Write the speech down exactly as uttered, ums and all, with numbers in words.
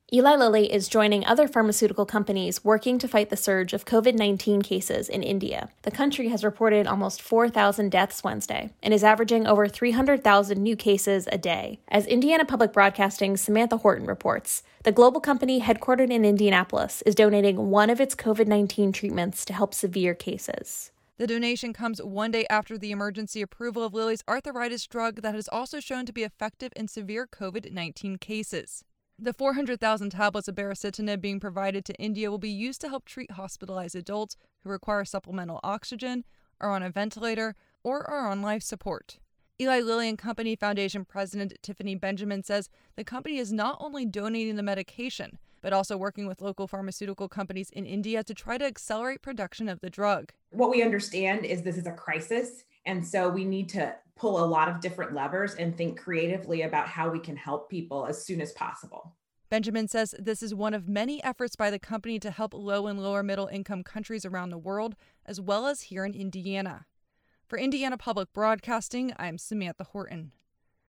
Eli Lilly is joining other pharmaceutical companies working to fight the surge of covid nineteen cases in India. The country has reported almost four thousand deaths Wednesday and is averaging over three hundred thousand new cases a day. As Indiana Public Broadcasting's Samantha Horton reports, the global company headquartered in Indianapolis is donating one of its covid nineteen treatments to help severe cases. The donation comes one day after the emergency approval of Lilly's arthritis drug that has also shown to be effective in severe covid nineteen cases. The four hundred thousand tablets of baricitinib being provided to India will be used to help treat hospitalized adults who require supplemental oxygen, are on a ventilator, or are on life support. Eli Lilly and Company Foundation President Tiffany Benjamin says the company is not only donating the medication, but also working with local pharmaceutical companies in India to try to accelerate production of the drug. What we understand is this is a crisis, and so we need to pull a lot of different levers and think creatively about how we can help people as soon as possible. Benjamin says this is one of many efforts by the company to help low and lower middle income countries around the world, as well as here in Indiana. For Indiana Public Broadcasting, I'm Samantha Horton.